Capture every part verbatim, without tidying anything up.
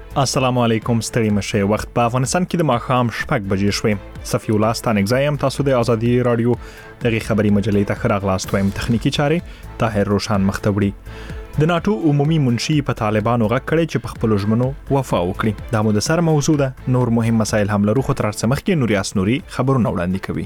السلام علیکم، ستړي مشه. وخت په افغانستان کې د ماښام شپږ بجې شوې. صفی الله ستانګزایم تاسو د ازادي رادیو دغه خبري مجلې ته خراغلاست وایم. تخنیکی چارې طاهر روشان مختوړي. د ناتو عمومي منشي په طالبانو غږ کړي چې په خپل ژمنو وفا وکړي. دا مو د سر موضوع ده. نور مهم مسایل هم لرو، خو تر څه مخکې نوري اسنوري خبرونه وړاندې کوي.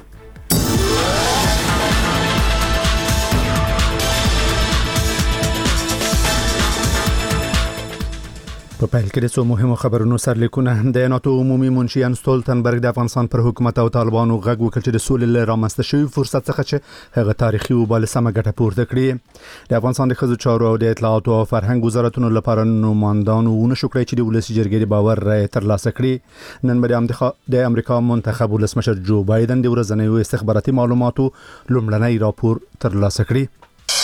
په پیل کې د څو مهمو خبرونو سرلیکونه. د ناتو عمومي منشي یانس ستولتنبرګ د افغانستان پر حکومت او طالبانو غږ وکړ چې د سولې لپاره رامنځته شوی فرصت څخه چې هغه تاریخي او بالسمه ګټه پورته کړي. د افغانستان د ښځو چارو او د اطلاعات او فرهنګ وزارتونو لپاره نوماندانو ونه شو کړی چې د ولسی جرګې د باور رای ترلاسه کړي. نن به د امریکا منتخب ولسمشر جو بایدن د ورځنیو استخباراتي معلوماتو لومړنی راپور ترلاسه کړي.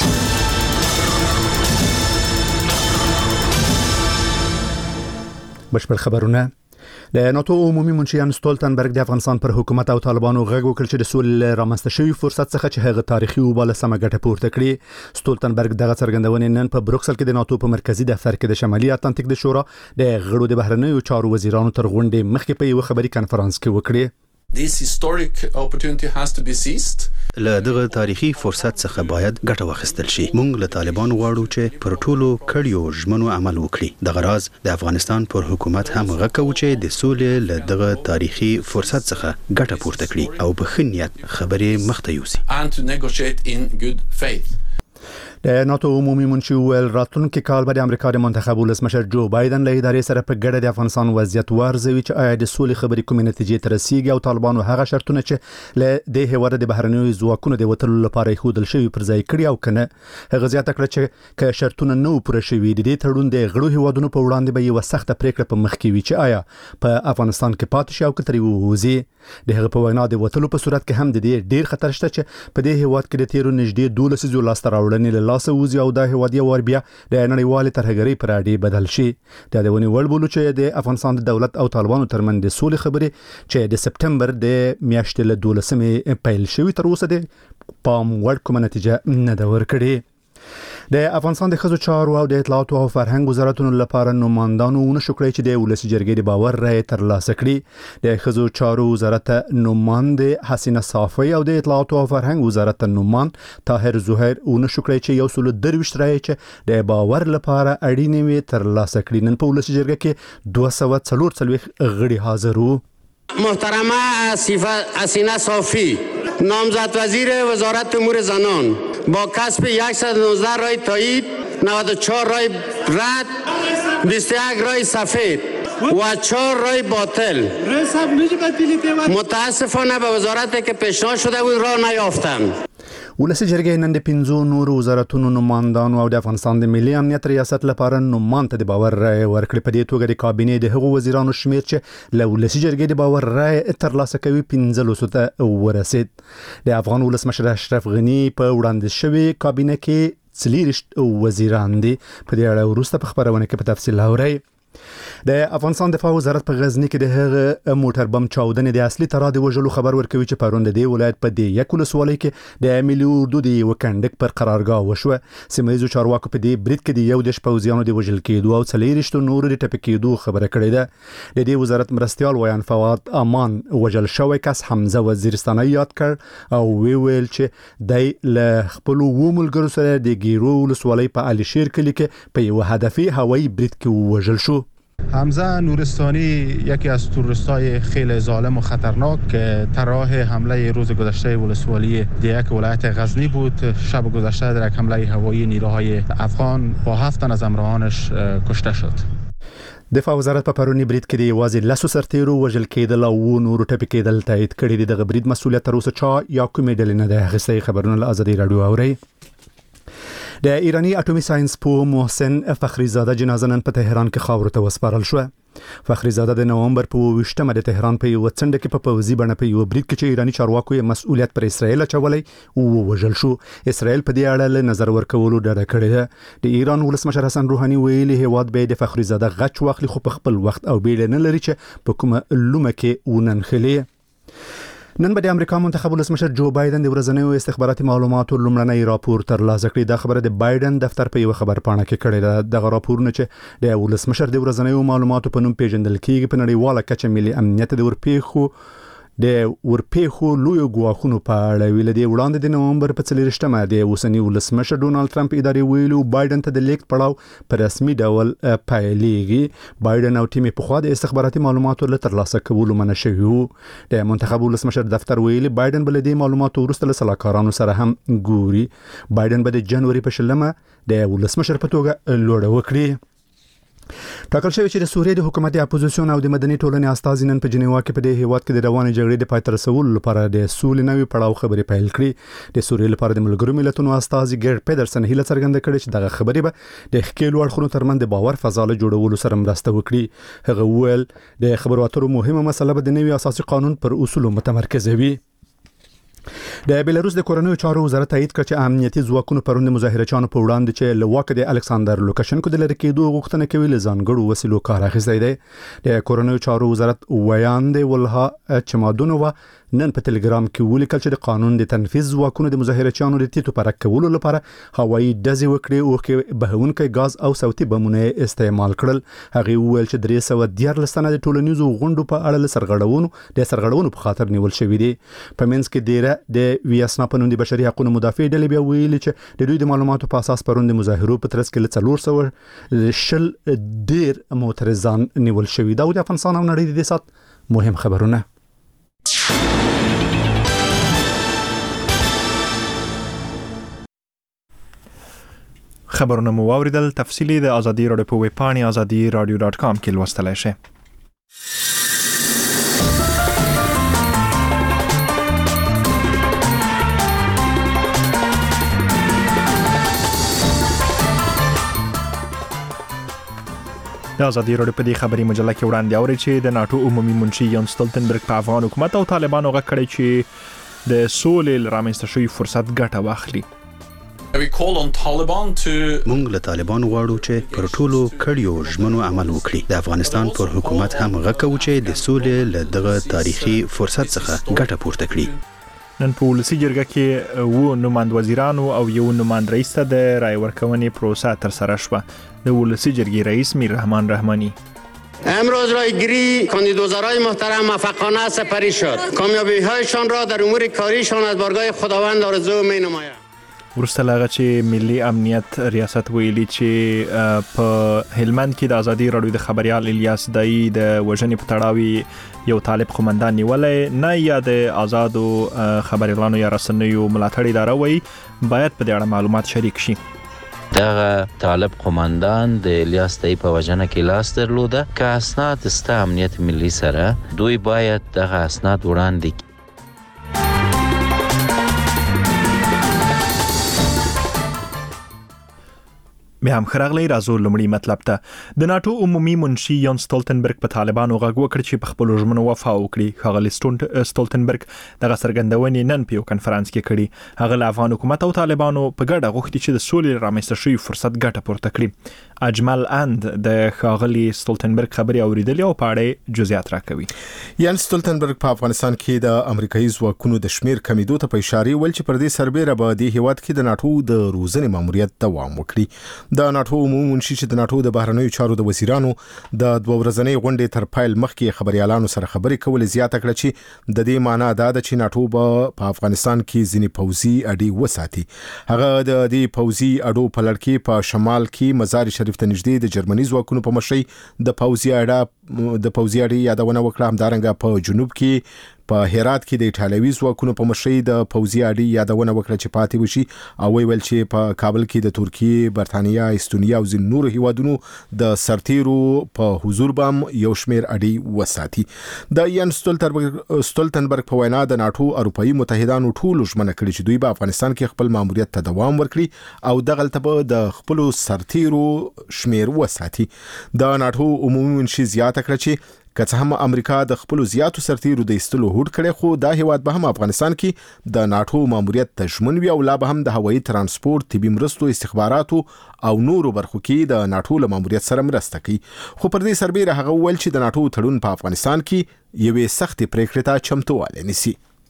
بشپړ خبرونه. د ناتو عمومي منشي یانس ستولتنبرګ د افغانستان پر حکومت او طالبانو غږ وکړ چې د سولې رامنځته شوی فرصت څخه چې هغه تاریخي او بالسمه ګټه پورته کړي. ستولتنبرګ دغه څرګندونې نن په بروکسل کې د ناتو په مرکزی دفتر کې د شمالي اتلانتیک د شورا د غړو د بهرنیو چارو وزیرانو تر غونډې مخکې په یو خبري کانفرنس کې وکړي. This historic opportunity has to be seized. له دغه تاریخي فرصت څخه باید ګټه واخیستل شي. موږ له طالبانو غواړو چې پر ټولو کړیو ژمنو عمل وکړي. دغه راز د افغانستان پر حکومت هم غږ کوي چې د سولې له دغه تاریخي فرصت څخه ګټه پورته کړي او په ښه نیت خبرې مخته یوسي. And to negotiate in good faith. د ناتو عمومي منشي ویل راتلونکي کال به د امریکا د منتخب ولسمشر جو بایدن له ادارې سره په ګډه د افغانستان وضعیت ورزوي چې آیا د سولې خبرې کومې نتیجې ته رسیږي او طالبانو هغه شرطونه چې له د هیواد د بهرنیو ځواکونو د وټلو لپاره خودل شوی پر ځای کړی او کنه. هغه زیاته کړ چې که شرطونه نه پوره شوي د دې تړون د غړو هیوادونو په وړاندې به یو سخت پریکړه په مخ کې وي چې آیا په افغانستان کې پاتې شي او کتري ووزي. د هغه په وینا د وټلو په صورت کې هم د دې ډیر خطر شته چې په دې هیواد کې د تیرو نږدې دولس زو لاس تراوړنې له لاسه وځي او د هیوادي ور بیا د نړیوال ترهګری پر اړې بدل شي. د دونی ول بولو چې د افغانستان د دولت او طالبانو ترمن د سولې خبرې چې د سپټمبر د میاشتې له دولسمې پیل شوی تر اوسه د پام وړ کومه نتیجه نه ده ورکړې. د افغانستان د ښځو چارو او د اطلاعات او فرهنګ وزارتونو لپاره نوماندانو ونه شو کړی چې د ولسی جرګې د باور رای ترلاسه کړي. د ښځو چارو وزارت نوماند حسینه صافی او د اطلاعات او فرهنګ وزارت نوماند طاهر زهیر ونه شو کړی چې یو سل درویشت رای چې د باور لپاره اړینې وي ترلاسه کړي. نن په ولسی جرګه کې دوه سوه څلور څلوېښت غړي حاضر وو. محترمه حسینه صافی نامزد وزیر وزارت امور زنان با کسب صد و نوزده رای تایید، نود و چهار رای رد، بیست و یک رای سفید و چهار رای باطل. متاسفانه به وزارتی که پیشنهاد شده بود راه نیافتند. ولسی جرګې نن د پنځو نورو وزارتونو نوماندانو او د افغانستان د ملي امنیت ریاست لپاره نوماند ته د باور رای ورکړي. په دې توګه د کابینې د هغو وزیرانو شمیر چې له ولسی جرګې د باور رای ترلاسه کوي پنځلسو ته ورسید. د افغان ولسمشر اشرف غنی په وړاندې شوی کابینې کې څلېرویشت وزیران دي. په دې اړه وروسته په خبرونه کې په تفصیل اورئ. د افغانستان دفاع وزارت په غزنی کې د هغه موټر بم چاودنې د اصلي ترا د وژلو خبر ورکوي چې پرون د دې ولایت په دې یک ولسوالۍ کې د ملي اردو د یو کندک پر قرارګاه وشوه. سیمه ییزو چارواکو په دې برید کې د یو دیش پوځیانو د وژل کېدو او څلېرویشت نورو د ټپي کېدو خبره کړې ده. د دې وزارت مرستیال ویان فواد امان وژل شوی کس حمزه وزیرستانه یاد کړ او وی ویل چې د له خپل و ملګرو سره د ګیرو ولسوالۍ په علي شیر کلی کې په یو هدفي هوایی برید کې وژل شو. حمزه نورستانی یکی از تروریست‌های خیلی ظالم و خطرناک که طراح حمله روز گذشته ولسوالی دیک ولایت غزنی بود. شب گذشته در یک حمله هوایی نیروهای افغان با هفت تن از همراهانش کشته شد. دفاع وزارت په پرونی برید کې د یوازې لسو سرتیرو وژل کېدل او نورو ټپي کېدل تایید کړي دي. دغه برید مسؤلیت تر اوسه چا یا کومې ډلې نه ده اخیستی. خبرونه له ازادي راډیو اورئ. د ایرانی اټومي ساينس پوه محسن فخری زاده جنازه نن په تهران کې خاورو ته وسپارل شو. فخری زاده د نومبر په ویشتمه د تهران په یو څنډه کې په پوځي بڼه په یو برید کې چې ایرانی چارواکو یې مسؤلیت پر اسرائیل اچولی او وژل شو. اسرائیل په دې اړه له نظر ورکولو ډډه کړې ده. د ایران ولسمشر حسن روحاني ویلي هیواد به د فخری زاده غچ واخلي خو په خپل وخت او بیړه نه لري چې په کومه لومه کې وننخلي. نن به د امریکا منتخب ولسمشر جو بایدن د ورځنیو استخباراتي معلوماتو لومړنی راپور ترلاسه کړی. دا خبره د بایدن دفتر په یو خبر پاڼه کې کړې ده. دغه راپورونه چې د ولسمشر د ورځنیو معلوماتو په نوم پیژندل کیږي په نړیواله کچه ملي امنیت د ورپېښو د ورپېښو لوی ګواښونو په اړه ویل دي. وړاندې د نومبر په څلورشتمه د اوسنی ولسمشر ډونالد ټرمپ ادارې ویلو بایدن ته د لیک پړاو په رسمي ډول پیلېږي. بایدن او ټیم په خوا د استخباراتي معلوماتو له ترلاسه کولو منع شوي وو. د منتخب ولسمشر دفتر ویلي بایدن بل د معلوماتو وروسته له سلاکارانو سره هم ګوري. بایدن به د جنوري په شلمه د ولسمشر په توګه لوړه وکړي. ټاکل شوی چې د سوریې د حکومت د اپوزیسیون او د مدني ټولنې استازي نن په جنیوا کې په دې هیواد کې د روانې جګړې د پای ته رسولو لپاره د سولې نوي پړاو خبرې پیل کړې. د سوریې لپاره د ملګرو ملتونو استازي ګیر پیډرسن هیله څرګنده کړې چې دغه خبرې به د ښکېلو اړخونو ترمنځ د باور فضا له جوړولو سره مرسته وکړي. هغه وویل د خبرو اترو مهمه مسله به د نوي اساسي قانون پر اصولو متمرکز وي. د بیلاروس د کورنیو چارو وزارت تایید کړ چې امنیتي ځواکونو پروند مظاهرچیانو په وړاندې چې له واکه د الکساندر لوکاشنکو د لری کېدو غوښتنه کوي له ځانګړو وسیلو کار اخیستی دی. د کورنیو چارو وزارت ویاند ولها چمادونووا نن په ټلګرام کې ولیکل چې د قانون د تنفيذ ځواکونو د مظاهرچیانو د تیتو پر کولو لپاره هوایي ډزې وکړي او کې بهونکي غاز او صوتي بمونه استعمال کړل. هغه وویل چې درې سوه دیارلس تنه د ټولنیزو غونډو په اړه له سرغړونو د سرغړونو په خاطر نیول شوی دي. په منځ کې ډیره د ویاسنا په نوم د بشري حقوقو مدافع ډلې بیا ویلي چې د دوی د معلوماتو په اساس پروند مظاهرو په ترڅ کې له څلور سوه شل ډیر معترضان نیول شوی. دا د افغانستان او نړۍ د سات مهم خبرونه. خبرونه مو واوریدل. تفصیلی د ازادي راډیو په ویب پاڼې ازادي رادیو ډاټ کام کې لوستلای شئ. د ازادي راډیو په دې خبري مجله کې وړاندې اوري چې د ناتو عمومي منشي یان سټولټنبرګ په افغان حکومت او طالبانو غږ کړی چې د سولې رامنځته شوی فرصت ګټه واخلي. We call on Taliban to مونږ له طالبان غواړو چې پر ټولو کړیو ژمنو عمل وکړي. د افغانستان پر حکومت هم غږ کوو چې د سولې له دغه تاریخي فرصت څخه ګټه پورته کړي. نن په ولسی جرګه کې وو نماند وزیرانو او یو نماند رئیس ته د رای ورکونې پروسه تر سره شوه. د ولسی جرګې رئیس میر رحمان رحمانی امروز رایگیری کاندیدوزارای محترم موفقانه سپری شد. کامیابی‌هایشان را در امور کاریشان از بارگاه خداوند آرزو می‌نمایم. ورسته لاغه چې ملي امنیت ریاست ویلي چې په هلمند کې د ازادي راډیو د خبريال الیاس دای د وژنې په تړاو یو طالب قومندان نیولې نه یا د آزادو خبريالانو یا رسنیو ملاتړ اداره وایي باید په دې اړه معلومات شریک شي. دغه طالب قومندان د الیاس دای په وژنه کې لاس درلوده. که اسناد ستا امنیت ملي سره دوی باید دغه اسناد وړاندې بیا هم خراغلی رازو لمړی مطلب ته د ناتو عمومي منشي یان سټولټنبرګ په طالبانو غږ وکړ چې په خپل ژمنو وفا وکړي. ښاغلی سټولټنبرګ دغه څرګندونې نن په یو کنفرانس کې کړي. هغه له افغان حکومت او طالبانو په ګډه غوښتي چې د سولې رامنځته شوی فرصت ګټه پورته کړي. اجمل اند د ښاغلی سټولټنبرګ خبري اوریدلې او په اړه جزئیات راکوي. یان سټولټنبرګ په افغانستان کې د امریکایي ځواکونو د شمیر کمیدو ته په اشاره ول چې پر دې سربېره به د هیواد کې د ناتو د روزنې ماموریت دوام وکړي. د ناتو عمومي منشي چې د ناتو د بهرنیو چارو د وزیرانو د دوه ورځنۍ غونډې تر پایل مخکې خبريالانو سره خبرې کولې زیاته کړه چې د دې معنی دا ده چې ناتو په افغانستان کې ځینې پوځي اډې وساتي. هغه د دې پوځي اډو په لړ کې په شمال کې مزار شریف ته نږدې د جرمني ځواکونو په مشرۍ د پوځي اډه د پوځي اډې یادونه وکړه. همدارنګه په جنوب کې په هرات کې د ایټالوي ځواکونو په مشرۍ د پوځي اډې یادونه وکړه چې پاتې وشي او ویل چې په کابل کې د ترکیه، برتانیا، استونیا او ځینو نورو هیوادونو د سرتیرو په حضور بام یو شمیر اډې وساتي. د یان سټولټنبرګ په وینا د ناتو اروپאי متحدانو ټول ژمنه کړې چې دوی په افغانستان کې خپل ماموریت ته دوام ورکړي او دغه ته د خپل سرتیرو شمیر وساتي. د ناتو عمومي منشي زیاته کړه چې که څه هم امریکا د خپل زیاتو سرتیرو د ایستلو هوډ کړي خو دا هیواد به هم افغانستان کې د ناتو ماموریت ته ژمن وي او لا به هم د هوایي ترانسپورت، طبي مرستو، استخباراتو او نورو برخو کې د ناتو له ماموریت سره مرسته کوي. خو پر دې سربېره هغه ویل چې د ناتو تړون په افغانستان کې یوې سختې پریکړې ته چمتووالی نیسي.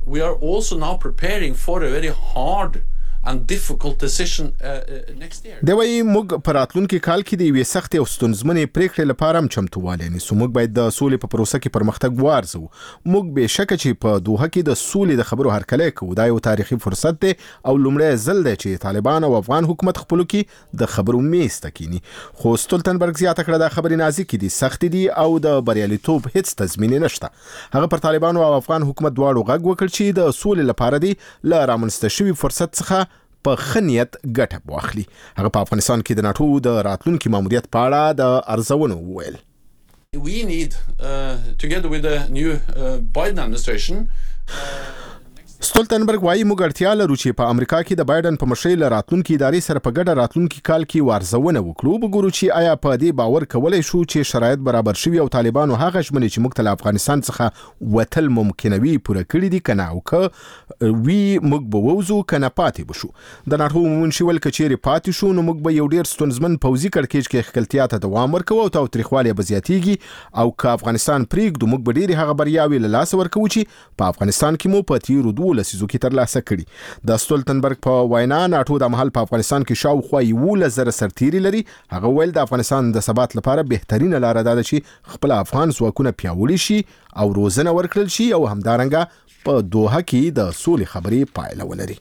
we are also now preparing for a very hard and difficult decision uh, uh, next year. د وی موږ په راتلونکي کال کې د یوې سختې او ستونزمنې پریکړې لپاره هم چمتووالی نیسو. موږ باید د سولې په پروسه کې پرمختګ وارزو. موږ به شک چې په دوحه کې د سولې د خبرو هرکلی کوو. دا یو تاریخي فرصت دی او لومړی ځل دی چې طالبان او افغان حکومت خپلو کې د خبرو میز ته کینی. خو ستولتنبرګ زیاته کړه دا خبرې نازکې دي، سختې دي او د بریالیتوب هیڅ تضمین نشته. هغه پر طالبان او افغان حکومت دواړو غږ وکړ چې د سولې لپاره دی له رامنځته شوي فرصت څخه په خنیت ګټه واخلي. هغه په افغانستان کې د ناتو د راتلونکي ماموریت په اړه د ارزونو وویل. We need uh, together with the new uh, Biden administration uh, ستولتنبرګ وايي موږ اړتیا لرو چې په امریکا کې د بایدن په مشرۍ له راتلونکي ادارې سره په ګډه راتلونکي کال کې وارزونه وکړو. وګورو چې آیا په دې باور کولای شو چې شرایط برابر شوي او طالبانو هغه ژمنې چې موږ ته له افغانستان څخه وتل ممکنوي پوره کړي دي کنه، او که وی موږ به ووزو کنه پاتې بشو. د ناتو منشي ول کچېرې پاتې شو نو موږ به یو ډیر ستونزمن پوځي کړکېچ کې خپلتیا ته دوام ورکوو او تاوتریخوالی به زیاتیږي، او که افغانستان پریږدو موږ به ډېرې هغه بریاوې له لاسه ورکوو چې په افغانستان کې مو په تیرو دوه لسیزو کې ترلاسه کړي. د ستولتنبرګ په وینا ناتو د مهال په افغانستان کې شاوخوا یولس زره سرتیري لري. هغه ویل د افغانستان د ثبات لپاره بهترینه لاره ده چې خپل افغان ځواکونه پیاوړي شي او روزنه ورکړل شي او همدارنګه په دوحه کې د سولې خبرې پایله ولري.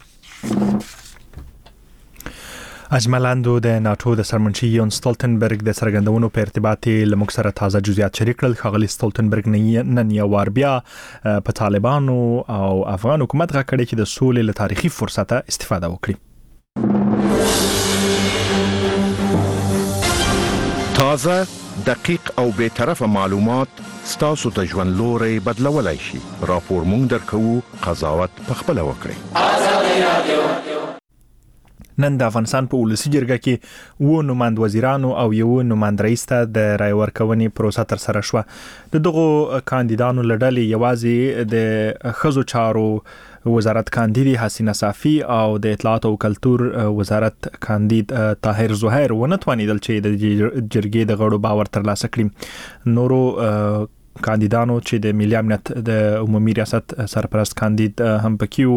اجملاندو د ناتو د سرمنشي یون ستولتنبرګ د څرګندونو په ارتباط لمک سره تازه جزئیات شریک کړل. ښاغلي ستولتنبرګ نن یو وار بیا په طالبانو او افغان حکومت غږ کړی چې د سولې له تاریخي فرصته استفاده وکړي. تازه، دقیق او بې طرفه معلومات ستاسو ته ژوند لوري بدلولای شي. راپور مونږ درکوو، قضاوت په خپله وکړئ. آزادي رادیو. نن د افغانستان په ولسی جرګه کې و نماند وزیرانو او یو نماند رئیس ته د رای ورکونې پروسه تر سره شوه. د دغو کاندیدانو لړلې یوازې د ښځو چارو وزارت کاندید حسینه صافی او د اطلاعات او کلتور وزارت کاندید طاهر زهیر ونه توانیدل چې د جرګې د غړو باور ترلاسه کړي. نورو کاندیدانو چې د ملي امنیت د عمومي ریاست سرپرست کاندید هم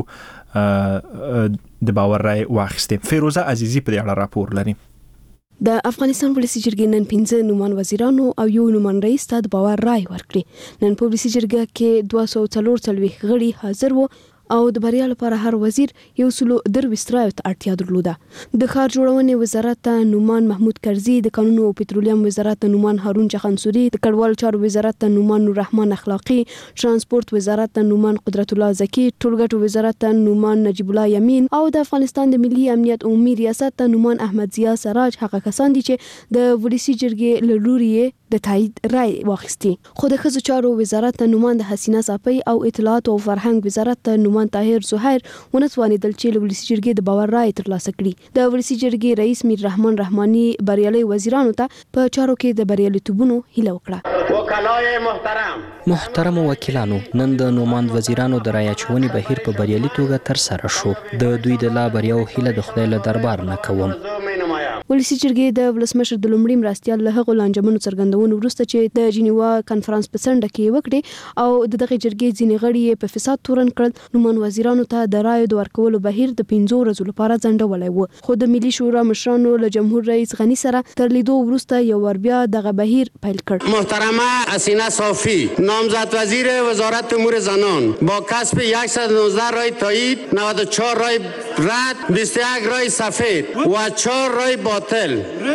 پکې د باور رای واخیسته. فیروزه عزیزی په دې اړه راپور لري. د افغانستان ولسی جرګې نن پنځه نومان وزیرانو او یو نومان رئیس ته د باور رای ورکړي. نن په ولسی جرګه کې دوه سوه څلور څلوېښت غړي حاضر وو او د بریا لپاره هر وزیر یو سلو درویشت سترایو ته اړتیا درلوده. د ښار جوړونې وزارت ته نومان محمود کرزي، د قانون او پټرولیم وزارت ته نومان هارون چخنسوري، د کډوال چارو وزارت ته نومان نور رحمان اخلاقی، ترانسپورت وزارت ته نومان قدرت الله زکی، ټولګټو وزارت ته نومان نجیب الله یمین او د افغانستان د ملي امنیت عمومي ریاست ته نومان احمد ضیا سراج هغه کسان دي چې د ولسی جرګې له لوري د تایید رای واخیستي. خو د ښځو چارو وزارت ته نومان د حسینه صافی او اطلاعات او فرهنګ وزارت ته نومان طاهر زهیر ونه توانیدل چې له ولسی جرګې د باور رای ترلاسه کړي. د ولسی جرګې رئیس میر رحمان رحماني بریالي وزیرانو ته په چارو کې د بریالیتوبونو هیله وکړه. وکلای محترم محترم وکیلانو، نن د نوماند وزیرانو د رای اچونې بهیر په بریالي توګه تر سره شو. د دوی د لا بریاو هیله د خدای له دربار نه کوم. ولسی جرګې د ولسمشر د لومړي مرستیال له هغو لانجمنو څرګندونو وروسته چې د جنیوا کانفرنس په څنډه کې وکړي او د دغه جرګې ځینې غړي په فساد تورن کړل، نومان وزیرانو ته د رایو د ورکولو بهیر د پنځو ورځو لپاره ځنډولی و. خو د ملي شورا مشرانو له جمهور رئیس غني سره تر لیدو وروسته یو ور بیا دغه بهیر پیل کړ. محترمه حسینه صافی، نامزد وزیر وزارت امور زنان، با کسب صد و نوزده رای تایید، نود و چهار رای رد، بیست و یک رای سفید و چهار رای باطل.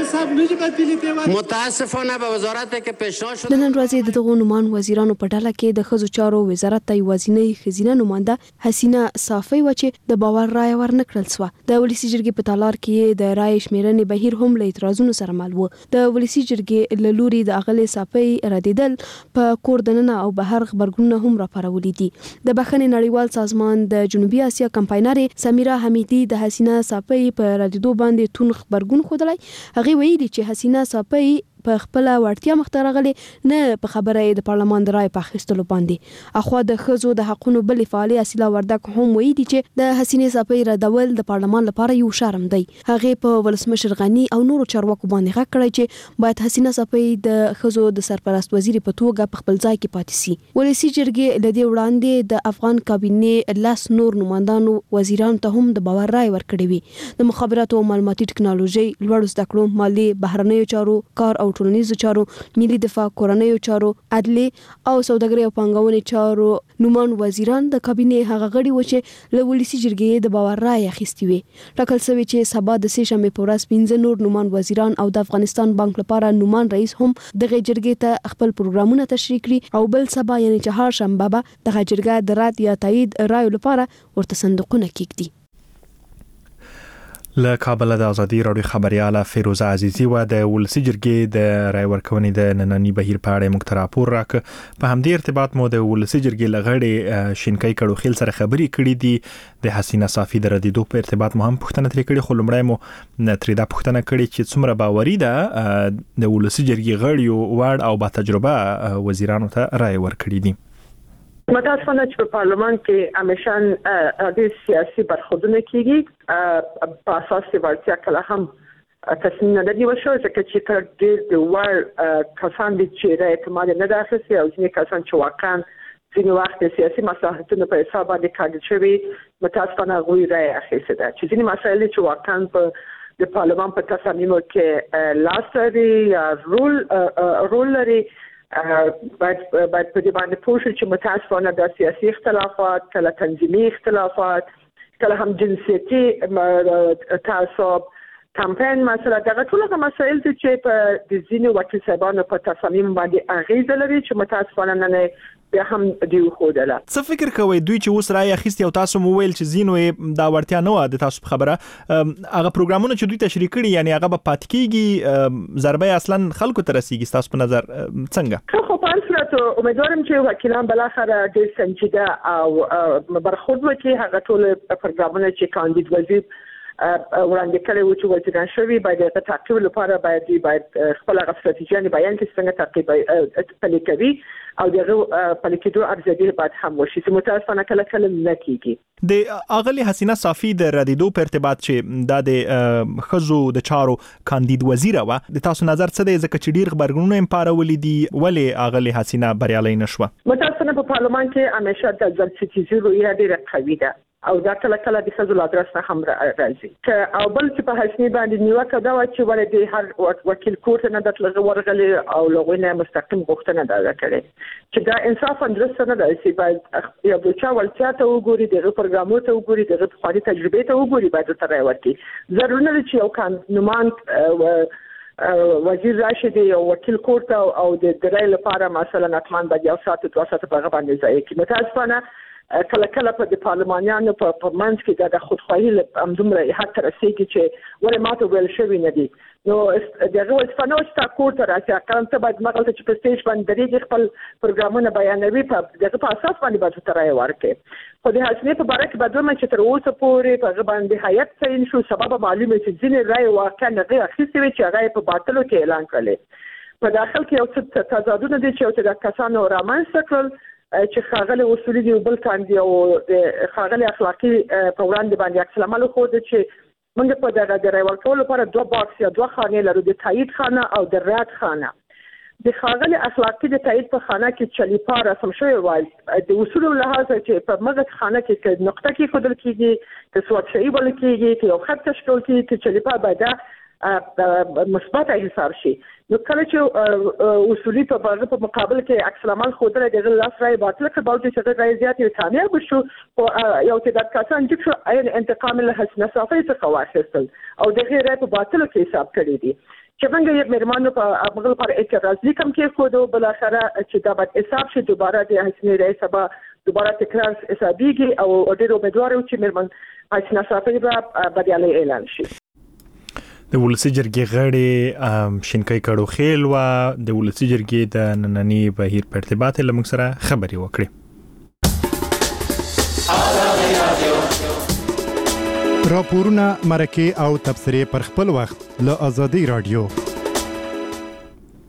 متاسفانه به وزارت کې پیشنهاد شد. د نن ورځې د دغو نومان وزیرانو په ډله کې د ښځو چارو وزارت ته یوازینۍ ښځینه نماینده حسینه صافی و چې د باور رای ورنه کړل سوه. د ولسی جرګې په تالار کې د رای شمیرنې بهیر هم له اعتراضونو سره مل و. د ولسی جرګې له لوري د اغلې صافی ردیدل په کور دننه او بهر خبرګونونه هم راپارولي دي. د بخښنې نړیوال سازمان د جنوبي اسیا کمپاینرې سمیرا حمیدي د حسینه صافی په ردیدو باندې تون خبرګون خودلی. هغه ویلي چې حسینه صافی په خپل وړتیا مخته راغلي نه په خبره د پارلمان د رای په اخیستلو باندې. اخوا د ښځو د حقونو بل فعالي اصیله وردک هم وایي چې د حسینې صافۍ ردول د پارلمان لپاره یو شرم دی. هغه په ولسمشر غنی او نورو چارواکو باندې غږ کړی چې باید حسینه صافۍ د ښځو د سرپرست وزیر په توګه په خپل ځای کې پاتې سي. ولسی جرګې د دې وړاندې د افغان کابینې لاس نور نمائندانو وزیرانو ته هم د باور رای ورکړی وي. د مخابراتو او معلوماتي ټکنالوژي، لوړو زده کړو، مالي، بهرنیو چارو، کار او ټولنیزو چارو، ملي دفاع، کورنیو چارو، عدلي او سوداګرۍ او پانګونې چارو نومان وزیران د کابینې هغه غړي و چې له ولسی جرګې د باور رای اخیستی وي. ټاکل شوی چې سبا د سې شنبې په ورځ پنځه نور نومان وزیران او د افغانستان بانک لپاره نومان رئیس هم دغه جرګې ته خپل پروګرامونه تشریح کړي او بل سبا یعنی چهار شنبه به دغه جرګه د رد یا تایید رایو لپاره ورته صندوقونه کېږدي. له کابل د ازادي راډیو خبرياله فیروزه عزیزی و د ولسی جرګې د رای ورکونې د نننی بهیر په اړه موږ ته راپور راک. په همدې ارتباط مو د ولسی جرګې لغړې شینکای کړو خیل سره خبري کړې دي. د حسینه صافۍ د ردیدو په ارتباط مو هم پوښتنه ترې کړې، خو لومړی مو ترې دا پوښتنه کړې چې څومره باوري ده د ولسی جرګې غړیو وړ او با تجربه وزیرانو ته رای ورکړي دي. متاسفانه چې په پارلمان کې همیشه د سیاسي برخوردونه کېږي په اساس د ورتیا کله هم تصمیم نه دی وشو ځکه چې تر ډېر د ور کسان دي چې رای اعتماد نه داخلي او ځینې کسان چې واقعا ځینې وخت د سیاسي مصلحتونو په حساب باندې کاږي شوی متاسفانه غوي رای اخیسته ده چې ځینې مسایل چې واقعا په د پارلمان په تصمیمو کې لاس لري یا رول رول لري باید باید په دې باندې پوه شو چې متاسفانه د سیاسي اختلافات، کله تنظیمي اختلافات، کله هم جنسیتي تعصب، کمپاین مسله، دغه ټول هغه مسایل دي چې په د ځینو وکیل صاحبانو په تصامیم باندې اغیزه لري چې متاسفانه نه بیا هم دی خودله. څه فکر کوئ دوی چې اوس رای اخیستي او تاسو مو ویل چې زینو دا ورتیا نه و د تاسو خبره هغه پروګرامونه چې دوی تشریح کړي یعنی هغه به پات کیږي ضربه اصلا خلکو ته رسیږي تاسو په نظر څنګه؟ خو په اصل امیدوارم چې وکیلان بالاخره ډېر سنجیده او برخورد وکړي. هغه ټول پروګرامونه چې کاندید وزیر وړاندې کړي و چې وزیران شوي باید د تعقیب لپاره باید باید خپل استراتیژي بیان کړي څنګه تعقیب پلي کوي او دغه پلي کېدو ارزیابي باید هم وشي چې متاسفانه کله کله نه کیږي. د اغلی حسینه صافۍ د ردیدو په ارتباط چې دا د خزو د چارو کاندید وزیر و د تاسو نظر څه دی ځکه چې ډیر خبرګونونه هم پارولې دي ولې اغلی حسینه بریالي نشوه؟ متاسفانه په پارلمان کې همیشه د ځل ستیزي رویه ډیره قوي ده او دا کله کله د خزو لادرس نه هم راځي او بل چې په حسینه باندې نیوکه دا و چې ولې د هر وکیل کورت نه د لغه ورغلي او لغوی نه مستقیم غوښتنه دا کړي چې دا انصاف اندرسته نه دی چې باید یو د چا ولچا ته وګوري دغه پروګرامو ته وګوري دغه خاري تجربه ته وګوري باید تر راوړي ضروري نه چې یو کان نومان وزیر راشد او وکیل کورت او د درای لپاره مثلا اتمان باید یو ساعت دوه ساعت په غو باندې ځای کې متاسفانه کله کله په د پارلمانیانو په پرمنځ کې د خودخواهي همدومره حد ته رسېږي چې ولې ماته ویل شوي نه دي نو دغه وسپانو چې کور ته راځي کله ته باید مغلطه چې په سټیج باندې درېږي خپل پروګرامونه بیانوي په دغه په اساس باندې باید تر راي ورکړي. خو د حسینې په باره کې بدوم چې تر اوسه پورې په باندې حیات تعین شو سبب معلومه چې ځینې رای واقعا نه اخیستي وي چې هغه په باطلو کې اعلان کړي. په داخل کې یو څه تضادونه دي چې د کسانو رامنځته کړل چې خاغله اصولي دی بل کاندي او خاغله اخلاقی په وړاندې باندې عکس العمل خو د چې موږ په دغه درې ورکول لپاره دوه باکس یا دوه خانې لرو د تایید خانه او د رد خانه. د خاغله اخلاقی د تایید په خانه کې چلیپا رسم شوی وای د اصول له لحاظه چې په مغز خانه کې نقطه کې خودل کېږي چې سواد شي بل کېږي چې یو خط تشکیل کېږي چې چلیپا باید مثبت حساب شي. نو کله چې اصولي په باغ په مقابل کې عکس العمل خوده د لاس راي باطل کې باندې چې د رئیسیت یو کامیاب شو او یو چې د کسان چې شو عین انتقام له حسنه صافۍ څخه واخیستل او د غیر په باطل کې حساب کړی دي چې څنګه یې مرمانو په مغل پر اعتراض لیکم کې خوده بل اخره چې دا باید حساب شي دوباره د حسنه رئیس سبا دوباره تکرار حسابيږي او ډېر امیدوار یم چې مرمن حسنه صافۍ به بریالي اعلان شي. د ولسی جرګې غړي شینکای کړو خیل و د ولسی جرګې د نننی بهیر په ارتباط له موږ سره خبري وکړي. راپورونه مرکه او تبصره پر خپل وخت له ازادي رادیو.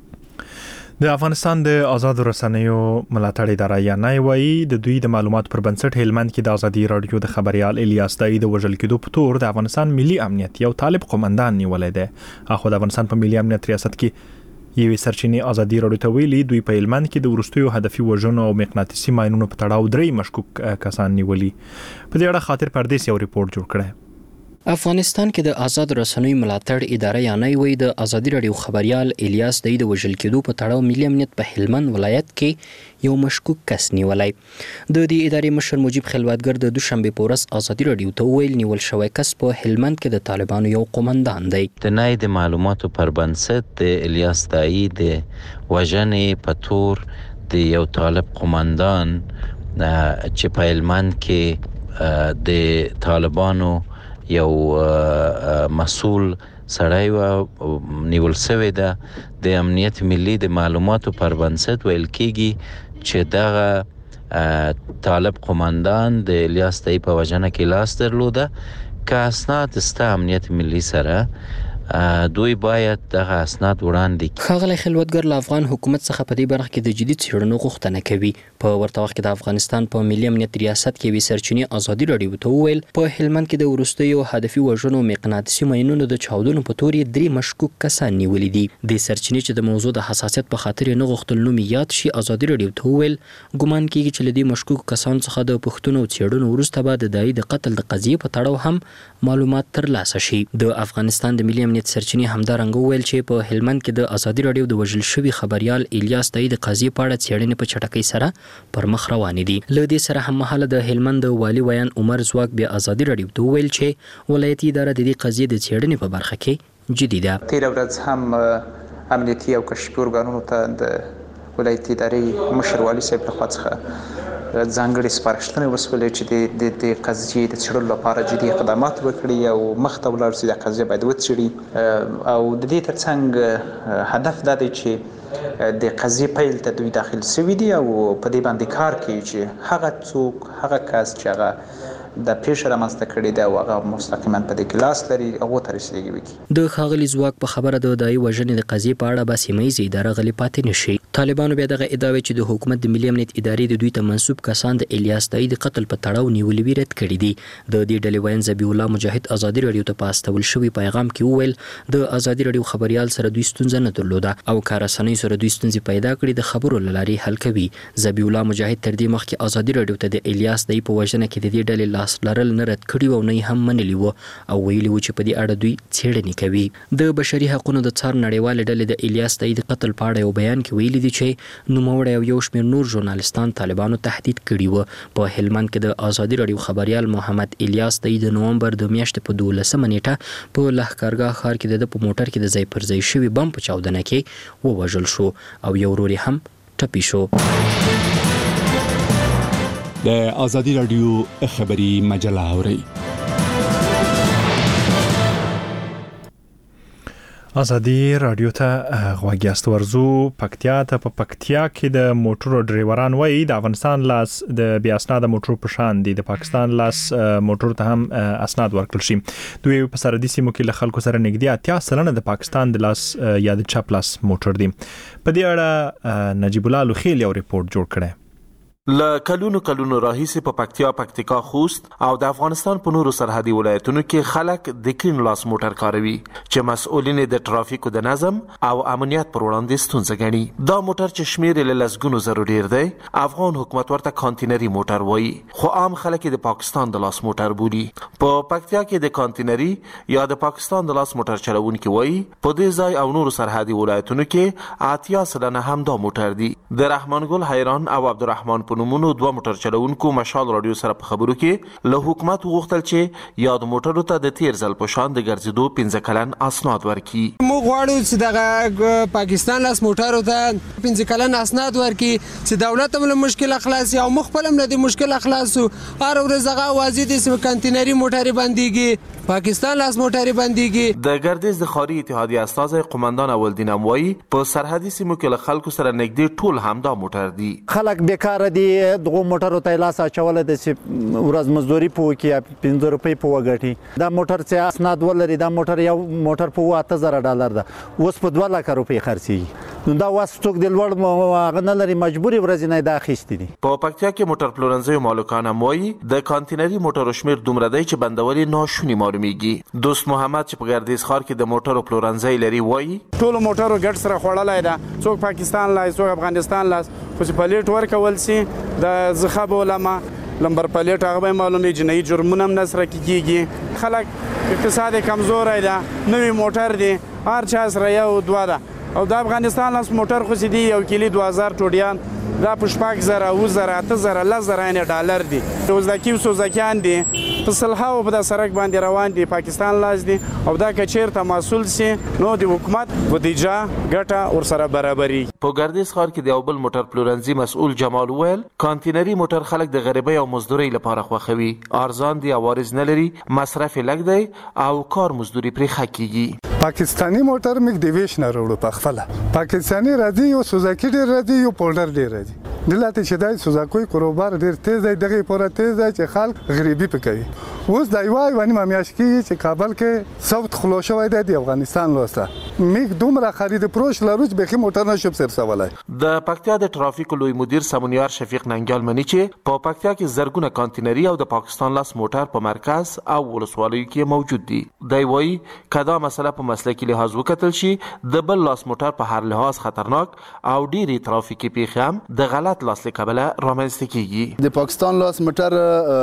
د افغانستان د آزاد رسنیو ملاتړ اداره یا نای وایي د دوی د معلوماتو پر بنسټ هلمند کې د ازادي رادیو د خبريال الیاس دای د وژل کېدو په تور د افغانستان ملي امنیت یو طالب قومندان نیولې ده. اخو د افغانستان په ملي امنیت ریاست کې یوې سرچینې ازادي رادیو ته ویلي دوی په هلمند کې د ورستیو هدفي وژنو او مغناطیسي ماینونو په تړاو درې مشکوک کسان نیولي. په دې اړه خاطر پردیس یو ریپورت جوړ کړی. افغانستان کې د آزاد رسنیو ملاتړ اداره یا نای وایي د ازادي رادیو خبريال الیاس دای د وژل کېدو په تړاو ملي امنیت په هلمند ولایت کې یو مشکوک کس نیولای. د دې ادارې مشر مجيب خلوتګر د دوشنبه په ورځ ازادي رادیو ته ویل نیول شوی کس په هلمند کې د طالبانو یو قومندان دی. د نای د معلوماتو پر بنسټ د الیاس دای د وژنې په تور د یو طالب قومندان چې په هلمند کې د طالبانو یو مسؤل سړی و نیول شوی ده. د امنیت ملي د معلوماتو پر بنسټ ویل کېږي چې دغه طالب قومندان د الیاس دای په وژنه کې لاس درلوده. که اسناد ستا امنیت ملي سره دوی باید دغه اسناد وړاندې کړي. ښاغلی خلوتګر له افغان حکومت څخه په دې برخه کې د جدي څېړنو غوښتنه کوي. په ورته وخت کې د افغانستان په ملي امنیت ریاست کې یوې سرچینې ازادي رادیو ته وویل په هلمند کې د وروستیو هدفي وژنو مغناطیسي ماینونو د چاودنو په تور یې درې مشکوک کسان نیولي دي. د سرچینې چې د موضوع د حساسیت په خاطر نه غوښتل نوم یاد شي ازادي رادیو ته وویل ګمان کېږي چې له دې مشکوک کسانو څخه د پوښتنو او څېړنو وروسته به د دای د قتل د قضیې په تړاو هم معلومات ترلاسه شي. د افغانستان د ملي امنیت سرچینې همدا رنګ ویل چې په هلمند کې د ازادي رادیو د وژل شوي خبريال الیاس دای د قضیې په اړه څېړنې په چټکۍ سره پر مخ روانې دي. له دې سره هم مهاله د هلمند والي ویان عمر زواک بیا ازادي رادیو ته ویل چې ولایتي اداره د دې قضیې د څېړنې په برخه کې جدي ده. تیر ورځ هم امنیتي او کشفي ارګانونو ته د ولایتي ادارې مشر والي صاحب له خوا څخه ځانګړي سپارښتنې وسولې چې د د قضیې د څېړلو لپاره جدي اقدامات وکړي او مخ ته ولاړ شي. د قضیې باید وڅېړي او د دې ترڅنګ هدف دا دی چې د قضیې پیل ته دوی داخل شوي دي او په دې باندې کار کوي چې هغه څوک هغه کس چې هغه د پیښه رامنځته کړې ده او هغه مستقیما په دې کې لاس لري هغه ته رسیدګي وکړي. د ښاغلي ځواک په خبره د دای وژنې د قضیې په اړه به سیمه ییزه اداره غلي پاتې نشي. طالبانو بیا دغه ادعا چې د حکومت د ملي امنیت ادارې د دوی ته منسوب کسان د الیاس دای د قتل په تړاو نیولې وی رد کړي دي. د دې ډلې وین ذبیح الله مجاهد ازادي رادیو ته پاستول شوی پیغام کې وویل د ازادي رادیو خبريال سره دوی ستونزه نه درلوده او کارسنۍ سره دوی ستونزې پیدا کړې د خبرو لاري حل کوي. ذبیح الله مجاهد تر دې مخکې ازادي رادیو ته د الیاس دای په وژنه کې د دې ډلې لاس لرل نه کړي او نه هم منلي وو او ویلي وو چې په دې اړه دوی څېړنې کوي. د بشري حقوقو د څار نړیوال ډلې د الیاس دای د قتل په اړه یو بیان کې ویلي دي چې نوموړی او یو شمېر نور ژورنالستان طالبانو تهدید کړي وو. په هلمند کې د ازادي رادیو خبريال محمد الیاس دای د نومبر د میاشتې په دولسمه نیټه په لښکرګاه ښار کې د په موټر کې د ځای پر ځای شوي بم په چاودنه کې ووژل شو او یو ورور هم ټپي شو. د ازادي رادیو خبري مجله اوري. ازادي رادیو ته غواګیاست ورزو پکتیا ته په پکتیا کې د موټرو ډرایوران وایي د افغانستان لاس د بیا اسناد موټرو په شان دي د پاکستان لاس موټرو ته هم اسناد ورکړل شي. دوی په سرحدي سیمو کې له خلکو سره نږدې اتیا سلنه د پاکستان د لاس یا د چپ لاس موټر دي. په دې اړه نجیب الله لوخیل یو ریپورت جوړ کړی. ل کلونو کلونو راهیسې په پکتیا پکتیکا خوست او د افغانستان په نورو سرحدي ولایتونو کې خلک د کین لاس موټر کاروي چې مسؤلین د ترافیکو د نظم او امنیت پر وړاندې ستونزه ګڼي. دا موټر چې شمیر یې لسګونو زرو ډیر دی افغان حکومت ورته کانتینري موټر وایي خو عام خلک د پاکستان د لاس موټر بولي. په پکتیا کې د کانتینري یا د پاکستان د لاس موټر چلوونکي وایي په دې ځای او نورو سرحدي ولایتونو کې اتیا سلنه هم دا موټر دي. د رحمان ګل حیران او عبدالرحمن په نومونو دوه موټر چلوونکو مشال رادیو سره په خبرو کې له حکومت وغوښتل چې یاد موټرو ته د تیر ځل په شان د ګرځېدو پنځه کلن اسناد ورکړي. موږ غواړو چې دغه پاکستان لاس موټرو ته پنځه کلن اسناد ورکړي چې دولت هم له مشکل خلاص او مخ خپل هم له مشکل خلاص هر ورځ هغه واځي د کانتینري موټر باندېږي پاکستان لاس موټر بنديږي. د ګردیز د خاري اتحادیه استازي قومندان اولدین اموي په سرحدي سیمو کې له خلکو سره نږدې ټول همدا موټر دي. خلک بیکاره دي، دغه موټرو ته لاس اچول د ورځ مزدوري په کې پنځه روپۍ په وګټي. دا موټر چې اسناد ولري، دا موټر یو موټر په اته زره ډالر ده، اوس په دوه لک روپۍ خرڅي. نو دا واس څوک د لوړ هغه نه لري، مجبوري ورځ نه دا اخیستي دي. په پکتیا کې موټر پلورنځي مالکان موي د کانتینري موټرو شمیر دومره دی چې بندولي ناشونی معلومیږي. دوست محمد چې په ګردیز ښار کې د موټرو پلورنځي لري وایي ټول موټرو ګډ سره خوړلای ده، څوک پاکستان لای څوک افغانستان لاس، خو چې پلیټ ورکول سي د زخب علماء لمبر پلیټ هغه به معلومي جنایي جرمونه هم نسره کیږي. خلک اقتصاد کمزور دی، نوې موټر دی، هر چا سره یو دوه ده، او د افغانستان لاس موټر خو سي دی یو کلی دوه هزار ټوډیان دا پښپاک زره او زره اته زره ل زره نه ډالر دي. وزدکی سوزکیان دي په سلهاو په د سرک باندې روان دي، پاکستان لاس دي، او دا کچیر ته مسول سي نو د حکومت بودیجه ګټه ور سره برابرۍ. په ګردیز ښار کې د یو بل موټر پلورنځي مسؤل جمال ویل کانتینري موټر خلک د غریبۍ او مزدورۍ لپاره خوښوي، ارزان دي، عوارض نه لري، مصرف لږ دی او کار مزدوري پرې ښه کیږي. پاکستانی موټر مګ دیویش نه وروړو په خپل پاکستانی راځي، یو سوزاکی ډیر راځي، یو پولډر ډیر راځي. دلته چې دای سوزاکوي کاروبار ډیر تیز دی، دغه پوره تیز دی چې خلک غریبي پکوي. اوس د ایوای ونی مامیاش کې چې کابل کې سوت خلوشوي دی د افغانستان لوسته میګ دومره خرید پروش لروج به موټر نشو سر سوالای. د پکتیا د ټرافیک لوی مدیر سمونیار شفیق ننګال منی چې په پکتیا کې زرګونه کانتینري او د پاکستان لاس موټر په مرکز او ولسوالیو کې موجود دي. دی وایي کدا مسله په مسلکي لحاظ وکتل شي د بل لاس موټر په هر لحاظ خطرناک او ډيري ترافیکي پیښې هم د غلط لاس لکبله رامنځته کیږي. د پاکستان لاس موټر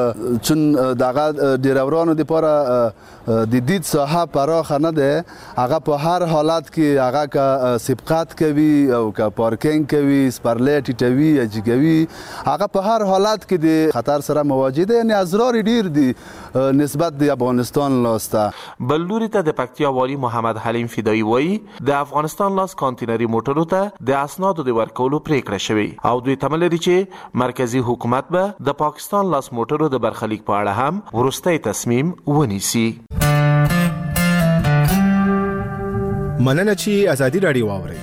چون دغه ډیرورانو د لپاره د دید ساحه پراخه نه ده، هغه په هر حالت کې هغه کا سبقات کوي او کا پارکینګ کوي، سپرلیټ ټوي اجګوي، هغه په هر حالت کې د خطر سره مواجه ده، یعنی ازرار ډیر دي نسبت د افغانستان لاسته. بلوري ته د پکتیا والی محمد حلیم فدایی وایي د افغانستان لاس کانتینري موټرو ته د اسنادو د ورکولو پریکړه شوې او دوی تمه لري چې مرکزی حکومت به د پاکستان لاس موټرو د برخلیک په اړه هم وروستی تصمیم ونیسي. مننه چې ازادي راډیو واورئ.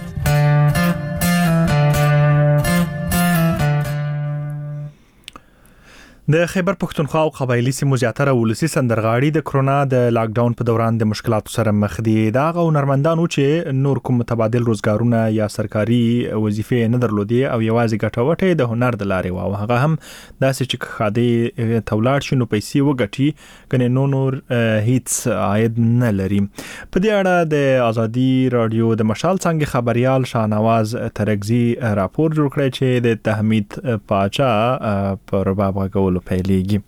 د خیبر پښتونخوا او قبایلی سیمو زیاتره ولسی سندرغاړي د کرونا د لاک ډاون په دوران د مشکلاتو سره مخ دي. دا غو نرمندانو چې نور کوم متبادل روزګارونه یا سرکاري وظیفې نه درلودي او یوازې ګټوټه د هنر د لارې واو، هغه هم داسې چې خاده تولاړ شنو پیسې وګټي کنه نو نور هیڅ عاید نه لري. په دې اړه د ازادي رادیو د مشال څنګه خبريال شاهنواز ترګزي راپور جوړ کړی چې د تحمید پاچا پر باب غو پیلیږي.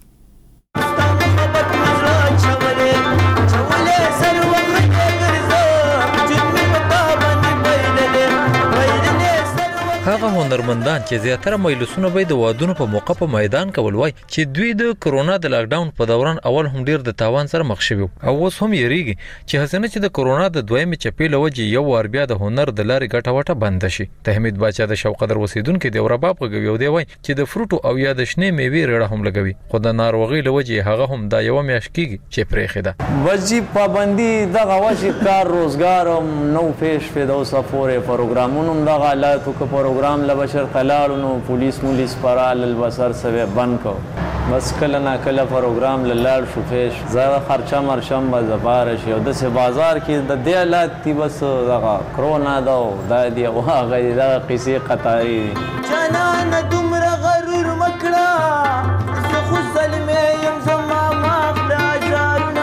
هغه هنرمندان چې زیاتره مجلسونه به د وادونو په موقع په میدان کول وای چې دوی د کرونا د لاک ډاون په دوران اول هم ډیر د تاوان سره مخ شوي او اوس هم یریږي چې حسنه چې د کرونا د دویمې چپې لوجي یو ور بیا د هنر د لارې ګټه وټه بند شي. تحمید باچا د شوقدر وسیدونکو د اورباب غوي او دی وای چې د فروټو او یا د شنه میوې رړه هم لګوي، خو د ناروغي لوجي هغه هم دا یو میاش کیږي چې پرېخه ده. وجib پابندي دغه واجی کار روزګار نو پیش پیدا سفورې پروګرامونو دغه حالاتو کو پروګرام ل بشر قلالونو پولیس مولیس پرال البصر سوي بند کو بس کله نا کله پروګرام لاله شو پیش زړه خرچه مرشم به زبار شي او د سه بازار کې د دې حالات تی بس دغه کرونا دا د دې واغې د قصې قطاري جانان دومره غرور مکړه زه خو ظلمه يم زما مافلا جارنا.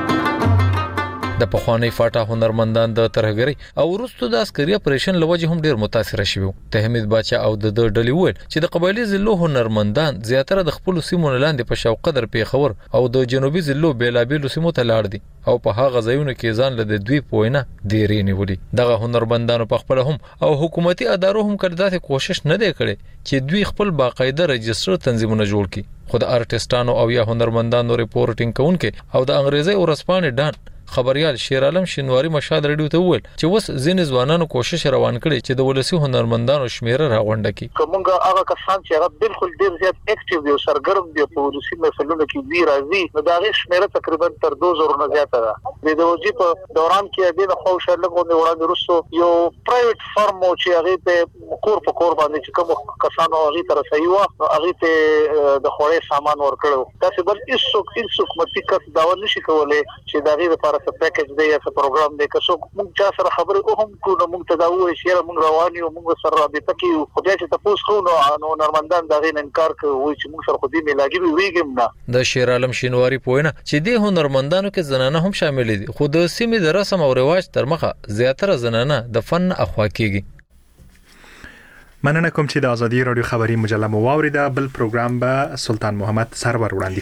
د پخوانی فاټا هنرمندان د ترهګری او ورستو د عسکري اپریشن لوجه هم ډیر متاثر شوی. تحمید باچا او د ډلې ویل چې د قبایلی زلو هنرمندان زیاتره د خپل سیمو لاندې په شوق قدر پیښور او د جنوبي زلو بیلابیل سیمو ته لاړ دي او په هغه ځایونو کې ځان له دوی پوینه ډیرې نیولي. دغه هنرمندانو په خپل هم او حکومتي ادارو هم کړداته کوشش نه دی کړي چې دوی خپل باقاعده رجستر تنظیمونه جوړ کړي. خو د ارټیستانو او یا هنرمندانو ریپورټینګ کوونکې او د انګریزي ورسپانې ډان خبريال شیر عالم شینواری مشهد رادیو ته وویل چې اوس ځینې ځوانانو کوشش روان کړي چې د ولسی هنرمندانو شمیره راغونډه کړي. کومه هغه کسان چې هغه بالکل ډیر زیات اکټیو دي او سرګرم دي په ولسی محفلونو کې وی راځي نو دا غي شمیره تقریبا تر دوه زره نه زیاته ده. د وجې په دوران کې د خو شرلګو وړاندې وروسته یو پرایویټ فرم چې هغه په کور په کور باندې چې کوم کسانو هغه تر سيوا هغه ته د خوړې سامان ورکړو. تاسو بل هیڅ هیڅ کومتي کس دا نشي کولای چې دا غي لپاره څه پیکیج دی یا څه پروګرام دی که څوک موږ چا سره خبرې کوم کو نو موږ ته دا وایي چې موږ روان یو موږ سره رابطه کوو خو بیا چې تاسو خو نو نرمندان دا غي انکار کوي چې موږ سره خو دې ملاګي ویګم نه. د شیر عالم شینواری پوینه چې د هنرمندانو کې زنانه هم شامل دي خو د سیمې د رسم او رواج تر مخه زیاتره زنانه د فن اخوا کیږي. مننه کوم چې د ازادي رادیو خبری مجله مو واوریده. بل پروګرام به سلطان محمد سرور وړاندې